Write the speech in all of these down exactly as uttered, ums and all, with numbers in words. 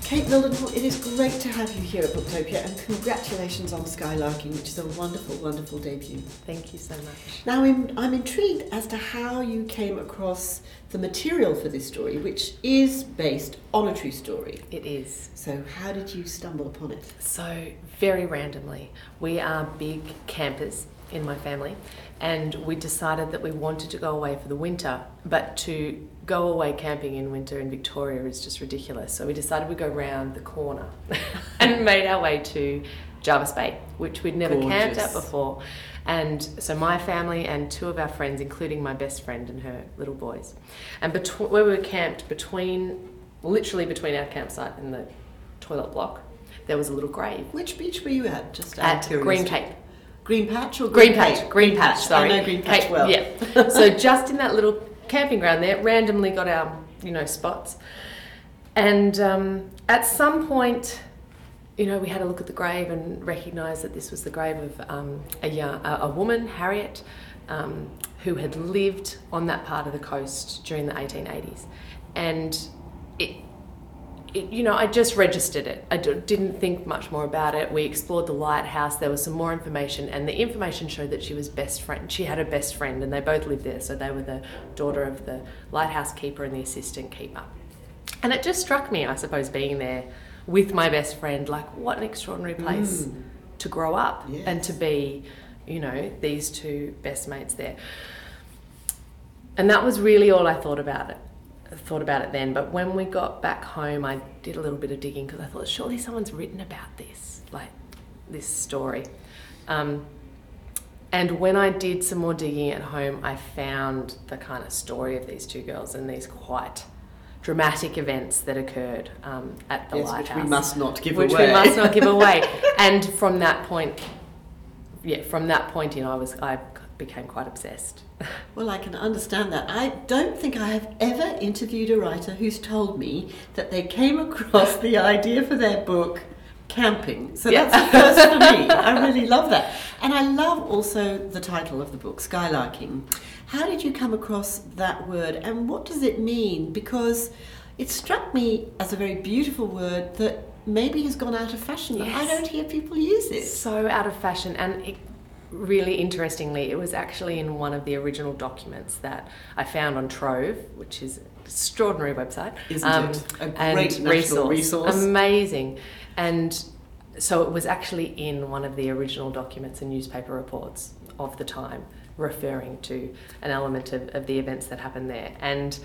Kate Mildenhall, it is great to have you here at Booktopia, and congratulations on Skylarking, which is a wonderful, wonderful debut. Thank you so much. Now, I'm, I'm intrigued as to how you came across the material for this story, which is based on a true story. It is. So how did you stumble upon it? So, very randomly, we are big campers in my family, and we decided that we wanted to go away for the winter, but to go away camping in winter in Victoria is just ridiculous. So we decided we'd go round the corner and made our way to Jarvis Bay, which we'd never Gorgeous. camped at before. And so my family and two of our friends, including my best friend and her little boys, and between where we were camped, between literally between our campsite and the toilet block, there was a little grave. Which beach were you at? Just out of At curiosity. Green Cape. Green Patch or Green Green, Patch, Cape? Green Patch, sorry. I know Green Patch Cape, well. Yeah. So just in that little camping ground there, randomly got our, you know, spots. And um, at some point, you know, we had a look at the grave and recognised that this was the grave of um, a, young, a, a woman, Harriet, um, who had lived on that part of the coast during the eighteen eighties. And it, It, you know, I just registered it. I d- didn't think much more about it. We explored the lighthouse. There was some more information, and the information showed that she was best friend. She had a best friend, and they both lived there. So they were the daughter of the lighthouse keeper and the assistant keeper. And it just struck me, I suppose, being there with my best friend, like what an extraordinary place Mm. to grow up Yes. and to be, you know, these two best mates there. And that was really all I thought about it. thought about it then, but when we got back home, I did a little bit of digging because I thought surely someone's written about this, like this story. Um, and when I did some more digging at home, I found the kind of story of these two girls and these quite dramatic events that occurred um, at the Yes, lighthouse. which we must not give which away. we must not give away. And from that point, yeah, from that point in, I was I became quite obsessed. Well, I can understand that. I don't think I have ever interviewed a writer who's told me that they came across the idea for their book camping. So Yeah. that's a first for me. I really love that. And I love also the title of the book, Skylarking. How did you come across that word, and what does it mean? Because it struck me as a very beautiful word that maybe has gone out of fashion. Yes. I don't hear people use it. So out of fashion, and it, really interestingly, it was actually in one of the original documents that I found on Trove, which is an extraordinary website. Isn't it? A great and national resource. Amazing. And so it was actually in one of the original documents and newspaper reports of the time, referring to an element of, of the events that happened there. And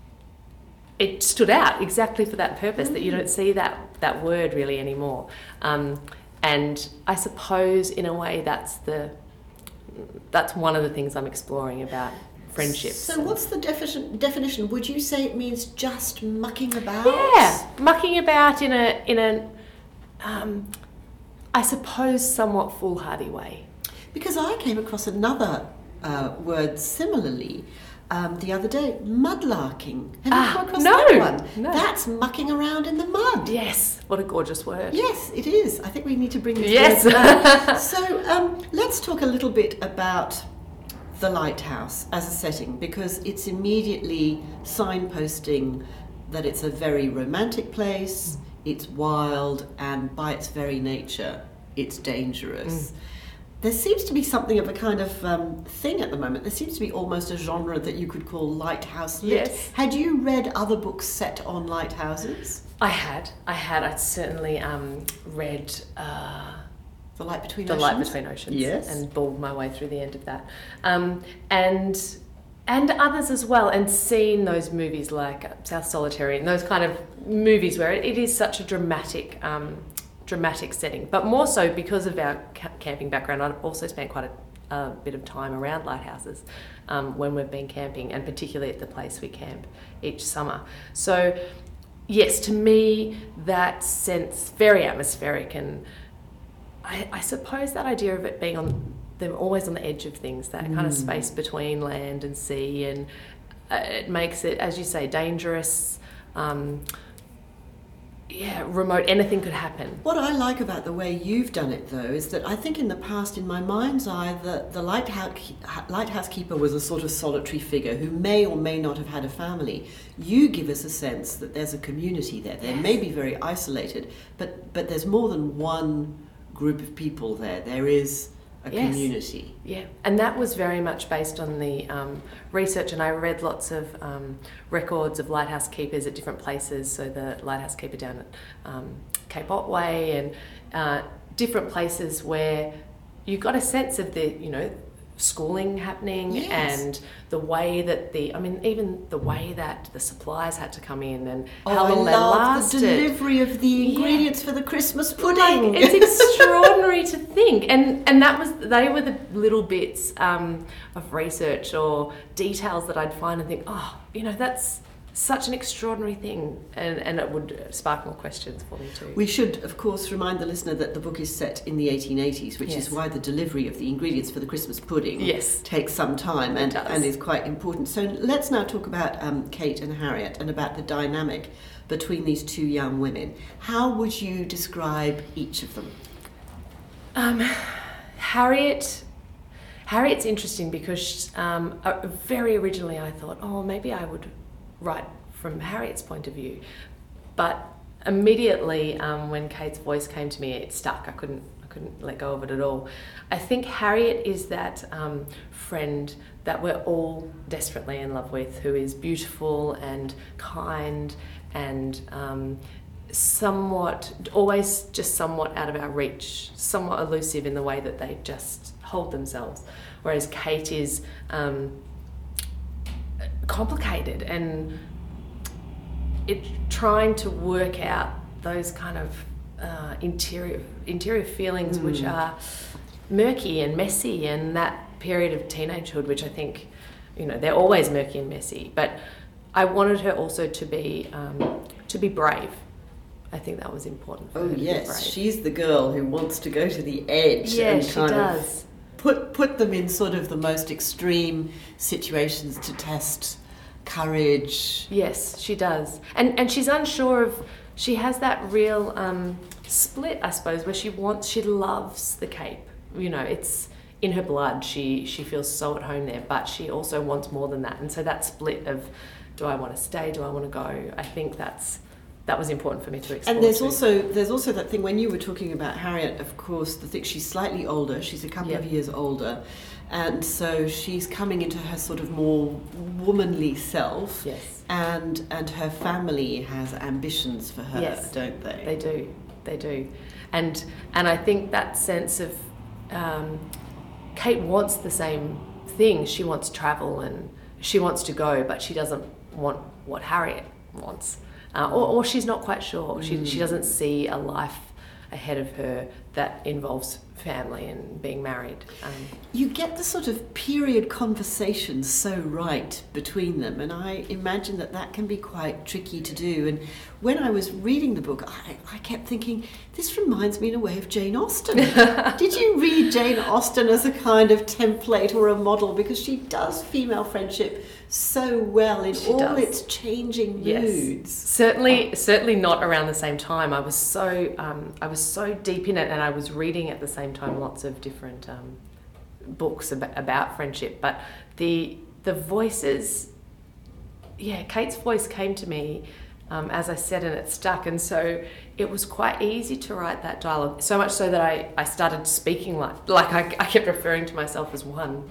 it stood out exactly for that purpose, that you don't see that, that word really anymore. Um, And I suppose, in a way, that's the that's one of the things I'm exploring about friendships. So what's the definition? Definition? Would you say it means just mucking about? Yeah, mucking about in a in a, um, I suppose, somewhat foolhardy way. Because I came across another uh, word similarly um, the other day, mudlarking. Have you Ah, come across no, that one? no. That's mucking around in the mud. Yes, what a gorgeous word. Yes, it is. I think we need to bring it Yes. together. So um, let's talk a little bit about the lighthouse as a setting, because it's immediately signposting that it's a very romantic place, it's wild, and by its very nature, it's dangerous. Mm. There seems to be something of a kind of um, thing at the moment. There seems to be almost a genre that you could call lighthouse lit. Yes. Had you read other books set on lighthouses? I had. I had. I'd certainly um, read uh, The Light Between The Oceans? Light Between Oceans. Yes. And bawled my way through the end of that. Um, and and others as well, and seen those movies like South Solitary and those kind of movies where it, it is such a dramatic um, dramatic setting. But more so because of our ca- camping background, I've also spent quite a, a bit of time around lighthouses um, when we've been camping, and particularly at the place we camp each summer. So yes, to me, that sense, very atmospheric, and I, I suppose that idea of it being on, they're always on the edge of things, that mm. kind of space between land and sea, and uh, it makes it, as you say, dangerous, um, yeah, remote, anything could happen. What I like about the way you've done it, though, is that I think in the past, in my mind's eye, the, the lighthouse, lighthouse keeper was a sort of solitary figure who may or may not have had a family. You give us a sense that there's a community there. They Yes. may be very isolated, but, but there's more than one group of people there. There is a Yes. community. Yeah, and that was very much based on the um, research, and I read lots of um, records of lighthouse keepers at different places. So the lighthouse keeper down at um, Cape Otway and uh, different places where you got a sense of the, you know, schooling happening. Yes. And the way that the, I mean, even the way that the supplies had to come in and Oh, how long I they love lasted. the delivery of the Yeah. ingredients for the Christmas pudding. Like, it's extraordinary to think, and and that was they were the little bits um, of research or details that I'd find and think, oh, you know, that's such an extraordinary thing, and and it would spark more questions for me too. We should, of course, remind the listener that the book is set in the eighteen eighties, which Yes. is why the delivery of the ingredients for the Christmas pudding Yes. takes some time and, does. and is quite important. So let's now talk about um, Kate and Harriet and about the dynamic between these two young women. How would you describe each of them? Um, Harriet. Harriet's interesting because um, uh, very originally I thought, oh, maybe I would write from Harriet's point of view, but immediately um, when Kate's voice came to me, it stuck. I couldn't, I couldn't let go of it at all. I think Harriet is that um, friend that we're all desperately in love with, who is beautiful and kind and um, somewhat, always just somewhat out of our reach, somewhat elusive in the way that they just hold themselves. Whereas Kate is um, complicated and it trying to work out those kind of uh, interior interior feelings, Mm. which are murky and messy, and that period of teenagehood, which I think, you know, they're always murky and messy. But I wanted her also to be um, to be brave. I think that was important for Oh her to be yes, brave. she's the girl who wants to go to the edge Yeah, and she kind does. of put put them in sort of the most extreme situations to test courage. Yes, she does. And and she's unsure of, she has that real um, split, I suppose, where she wants, she loves the Cape. You know, it's in her blood. She she feels so at home there, but she also wants more than that. And so that split of, do I want to stay? Do I want to go? I think that's that was important for me to explore. And there's too. also there's also that thing when you were talking about Harriet, of course, the thing, she's slightly older, she's a couple Yeah. of years older, and so she's coming into her sort of more womanly self. Yes. And and her family has ambitions for her, Yes. don't they? They do, they do, and and I think that sense of um, Kate wants the same thing. She wants travel and she wants to go, but she doesn't want what Harriet wants, uh, or, or she's not quite sure. She Mm. she doesn't see a life ahead of her that involves family and being married. Um, You get the sort of period conversation so right between them, and I imagine that that can be quite tricky to do. And when I was reading the book, I, I kept thinking, this reminds me in a way of Jane Austen. Did you read Jane Austen as a kind of template or a model? Because she does female friendship so well in She all does. its changing Yes. moods. Certainly, certainly not around the same time. I was so um, I was so deep in it, and I was reading at the same time lots of different um, books about, about friendship. But the the voices, yeah, Kate's voice came to me um, as I said, and it stuck, and so it was quite easy to write that dialogue. So much so that I, I started speaking like like I, I kept referring to myself as one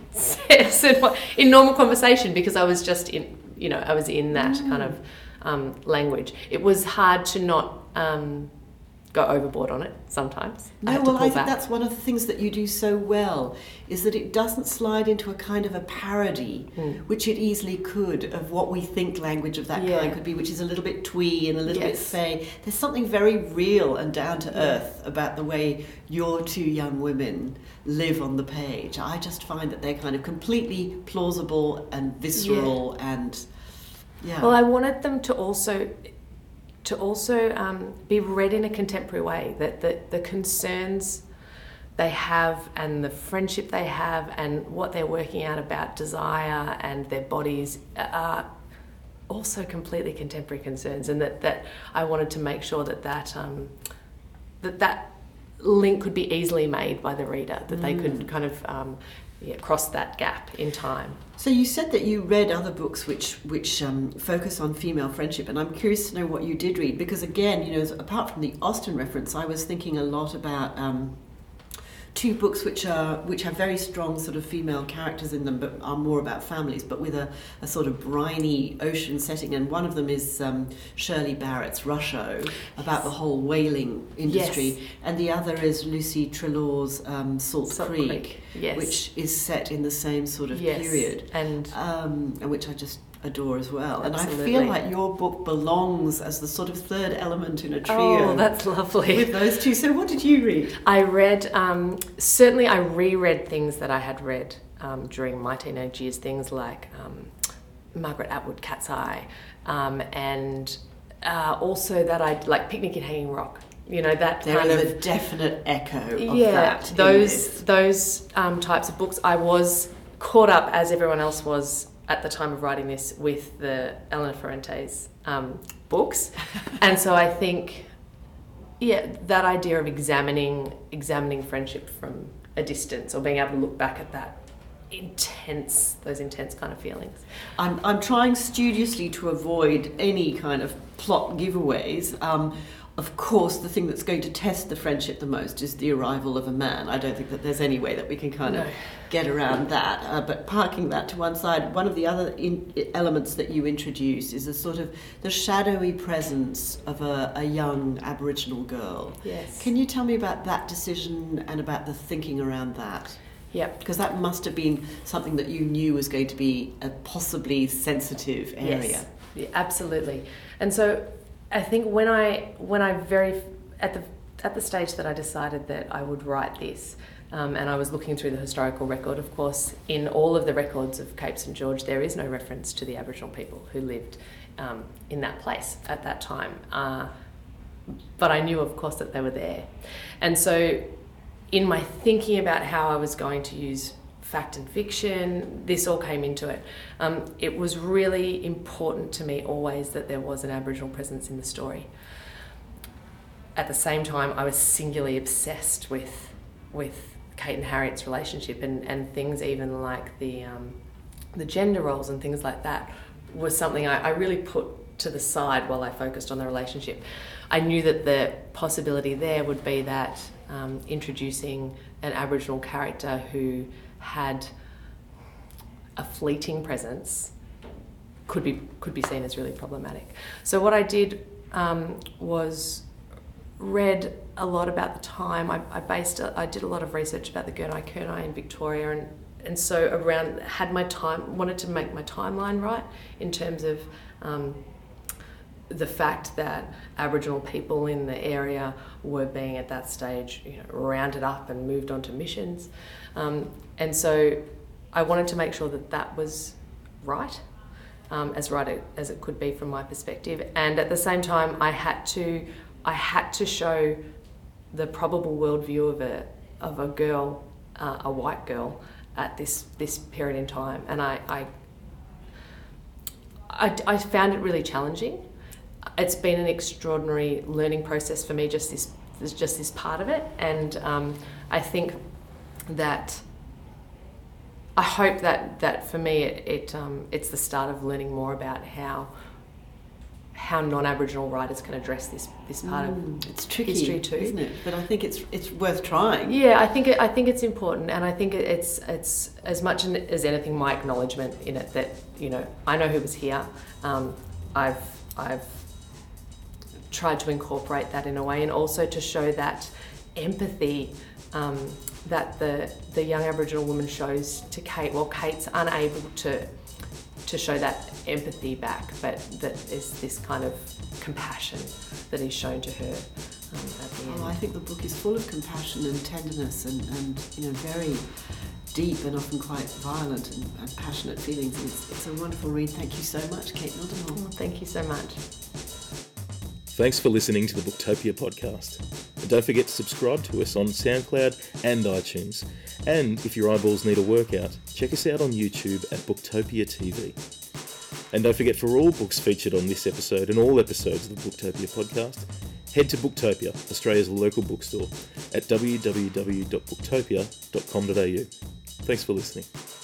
in normal conversation because I was just in. You know, I was in that Mm. kind of um, language. It was hard to not um, go overboard on it sometimes. I No, had to well, pull I think back. that's one of the things that you do so well, is that it doesn't slide into a kind of a parody, Mm. which it easily could, of what we think language of that Yeah. kind could be, which is a little bit twee and a little bit Yes. fey. There's something very real and down to Yeah. earth about the way your two young women live on the page. I just find that they're kind of completely plausible and visceral and, yeah. Well, I wanted them to also to also um, be read in a contemporary way. That the, the concerns they have and the friendship they have and what they're working out about desire and their bodies are also completely contemporary concerns, and that, that I wanted to make sure that that, um, that that link could be easily made by the reader, that mm. they could kind of um, yeah, cross that gap in time. So you said that you read other books which which um, focus on female friendship, and I'm curious to know what you did read, because again, you know, apart from the Austen reference, I was thinking a lot about um, two books which are which have very strong sort of female characters in them, but are more about families, but with a, a sort of briny ocean setting. And one of them is um, Shirley Barrett's Rusho, about yes. the whole whaling industry, yes. and the other is Lucy Trelaw's um, Salt, Salt Creek, Creek. Yes. which is set in the same sort of yes. period, and um, and which I just adore as well. Absolutely. And I feel like your book belongs as the sort of third element in a trio. Oh, that's lovely. With those two. So what did you read? I read, um, certainly I reread things that I had read um, during my teenage years, things like um, Margaret Atwood, Cat's Eye, um, and uh, also that I like Picnic at Hanging Rock. You know, that there kind is of a definite echo of yeah, that. Those those um, types of books. I was caught up, as everyone else was at the time of writing this, with the Elena Ferrante's um, books, and so I think, yeah, that idea of examining examining friendship from a distance, or being able to look back at that intense, those intense kind of feelings. I'm I'm trying studiously to avoid any kind of plot giveaways. Um, Of course, the thing that's going to test the friendship the most is the arrival of a man. I don't think that there's any way that we can kind of no. get around that. Uh, but parking that to one side, one of the other in, elements that you introduce is a sort of the shadowy presence of a, a young Aboriginal girl. Yes. Can you tell me about that decision and about the thinking around that? Yeah. Because that must have been something that you knew was going to be a possibly sensitive area. Yes, yeah, absolutely. And so I think when I when I very at the at the stage that I decided that I would write this, um, and I was looking through the historical record. Of course, in all of the records of Cape Saint George, there is no reference to the Aboriginal people who lived um, in that place at that time. Uh, but I knew, of course, that they were there, and so in my thinking about how I was going to use fact and fiction, this all came into it. Um, it was really important to me always that there was an Aboriginal presence in the story. At the same time, I was singularly obsessed with with Kate and Harriet's relationship, and, and things even like the um, the gender roles and things like that was something I, I really put to the side while I focused on the relationship. I knew that the possibility there would be that um, introducing an Aboriginal character who had a fleeting presence could be could be seen as really problematic. So what I did um, was read a lot about the time. I, I based a, I did a lot of research about the Gurnai Kurnai in Victoria, and and so around had my time wanted to make my timeline right in terms of um, the fact that Aboriginal people in the area were being at that stage, you know, rounded up and moved on to missions. Um, and so I wanted to make sure that that was right, um, as right as it could be from my perspective. And at the same time, I had to, I had to show the probable worldview of a of a girl, uh, a white girl, at this this period in time. And I, I, I, I found it really challenging. It's been an extraordinary learning process for me, just this, just this part of it. And um, I think that I hope that, that for me it, it um, it's the start of learning more about how how non-Aboriginal writers can address this this part mm, of it's tricky, history too, isn't it? But I think it's it's worth trying. Yeah, I think it, I think it's important, and I think it, it's it's as much as anything my acknowledgement in it that, you know, I know who was here. Um, I've I've tried to incorporate that in a way, and also to show that empathy um, that the the young Aboriginal woman shows to Kate. Well, Kate's unable to to show that empathy back, but that there's this kind of compassion that is shown to her um, at the end. Oh, I think the book is full of compassion and tenderness and, and you know, very deep and often quite violent and, and passionate feelings. It's, it's a wonderful read. Thank you so much, Kate Mildenhall. Oh, thank you so much. Thanks for listening to the Booktopia podcast. And don't forget to subscribe to us on SoundCloud and iTunes. And if your eyeballs need a workout, check us out on YouTube at Booktopia T V. And don't forget, for all books featured on this episode and all episodes of the Booktopia podcast, head to Booktopia, Australia's local bookstore, at w w w dot booktopia dot com dot a u. Thanks for listening.